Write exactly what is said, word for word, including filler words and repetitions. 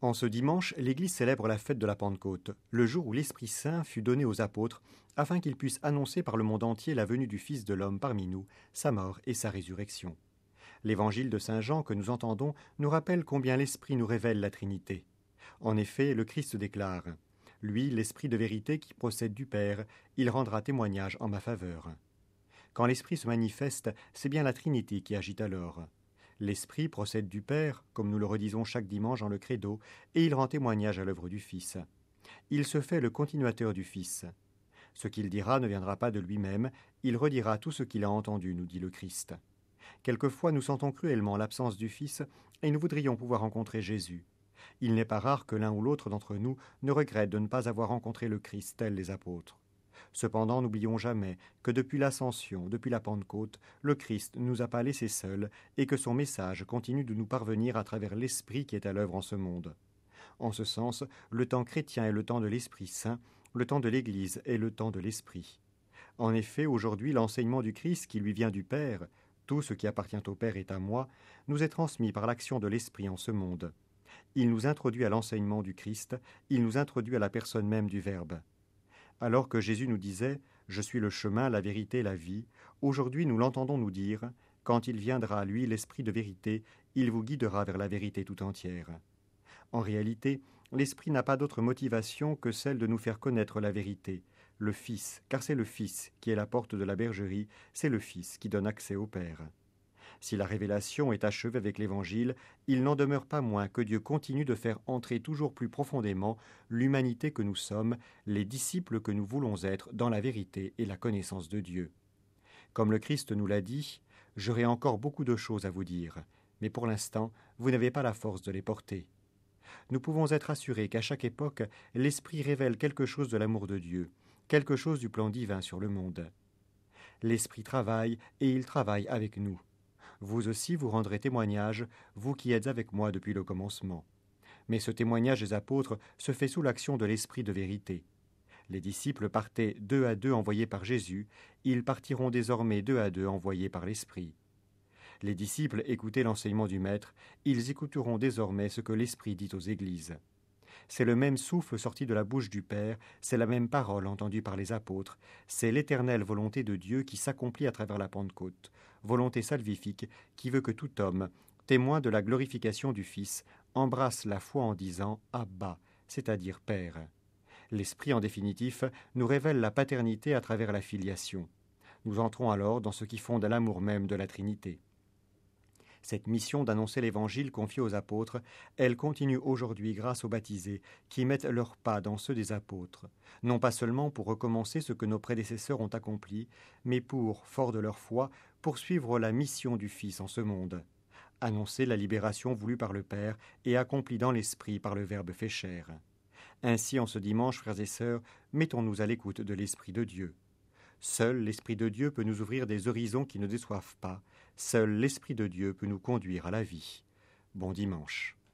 En ce dimanche, l'Église célèbre la fête de la Pentecôte, le jour où l'Esprit Saint fut donné aux apôtres, afin qu'ils puissent annoncer par le monde entier la venue du Fils de l'homme parmi nous, sa mort et sa résurrection. L'évangile de Saint Jean que nous entendons nous rappelle combien l'Esprit nous révèle la Trinité. En effet, le Christ déclare « Lui, l'Esprit de vérité qui procède du Père, il rendra témoignage en ma faveur. » Quand l'Esprit se manifeste, c'est bien la Trinité qui agit alors. L'Esprit procède du Père, comme nous le redisons chaque dimanche dans le Credo, et il rend témoignage à l'œuvre du Fils. Il se fait le continuateur du Fils. Ce qu'il dira ne viendra pas de lui-même, il redira tout ce qu'il a entendu, nous dit le Christ. Quelquefois nous sentons cruellement l'absence du Fils, et nous voudrions pouvoir rencontrer Jésus. Il n'est pas rare que l'un ou l'autre d'entre nous ne regrette de ne pas avoir rencontré le Christ, tels les apôtres. Cependant, n'oublions jamais que depuis l'Ascension, depuis la Pentecôte, le Christ ne nous a pas laissés seuls et que son message continue de nous parvenir à travers l'Esprit qui est à l'œuvre en ce monde. En ce sens, le temps chrétien est le temps de l'Esprit Saint, le temps de l'Église est le temps de l'Esprit. En effet, aujourd'hui, l'enseignement du Christ qui lui vient du Père, tout ce qui appartient au Père est à moi, nous est transmis par l'action de l'Esprit en ce monde. Il nous introduit à l'enseignement du Christ, il nous introduit à la personne même du Verbe. Alors que Jésus nous disait « Je suis le chemin, la vérité, la vie », aujourd'hui nous l'entendons nous dire « Quand il viendra, lui, l'Esprit de vérité, il vous guidera vers la vérité tout entière ». En réalité, l'Esprit n'a pas d'autre motivation que celle de nous faire connaître la vérité, le Fils, car c'est le Fils qui est la porte de la bergerie, c'est le Fils qui donne accès au Père. Si la révélation est achevée avec l'Évangile, il n'en demeure pas moins que Dieu continue de faire entrer toujours plus profondément l'humanité que nous sommes, les disciples que nous voulons être dans la vérité et la connaissance de Dieu. Comme le Christ nous l'a dit, « J'aurai encore beaucoup de choses à vous dire, mais pour l'instant, vous n'avez pas la force de les porter. » Nous pouvons être assurés qu'à chaque époque, l'Esprit révèle quelque chose de l'amour de Dieu, quelque chose du plan divin sur le monde. L'Esprit travaille et il travaille avec nous. Vous aussi vous rendrez témoignage, vous qui êtes avec moi depuis le commencement. Mais ce témoignage des apôtres se fait sous l'action de l'Esprit de vérité. Les disciples partaient deux à deux envoyés par Jésus, ils partiront désormais deux à deux envoyés par l'Esprit. Les disciples écoutaient l'enseignement du Maître, ils écouteront désormais ce que l'Esprit dit aux églises. C'est le même souffle sorti de la bouche du Père, c'est la même parole entendue par les apôtres, c'est l'éternelle volonté de Dieu qui s'accomplit à travers la Pentecôte, volonté salvifique qui veut que tout homme, témoin de la glorification du Fils, embrasse la foi en disant « Abba », c'est-à-dire « Père ». L'Esprit, en définitif, nous révèle la paternité à travers la filiation. Nous entrons alors dans ce qui fonde l'amour même de la Trinité. Cette mission d'annoncer l'Évangile confiée aux apôtres, elle continue aujourd'hui grâce aux baptisés qui mettent leurs pas dans ceux des apôtres, non pas seulement pour recommencer ce que nos prédécesseurs ont accompli, mais pour, fort de leur foi, poursuivre la mission du Fils en ce monde, annoncer la libération voulue par le Père et accomplie dans l'Esprit par le Verbe fait chair. Ainsi, en ce dimanche, frères et sœurs, mettons-nous à l'écoute de l'Esprit de Dieu. Seul l'Esprit de Dieu peut nous ouvrir des horizons qui ne déçoivent pas. Seul l'Esprit de Dieu peut nous conduire à la vie. Bon dimanche.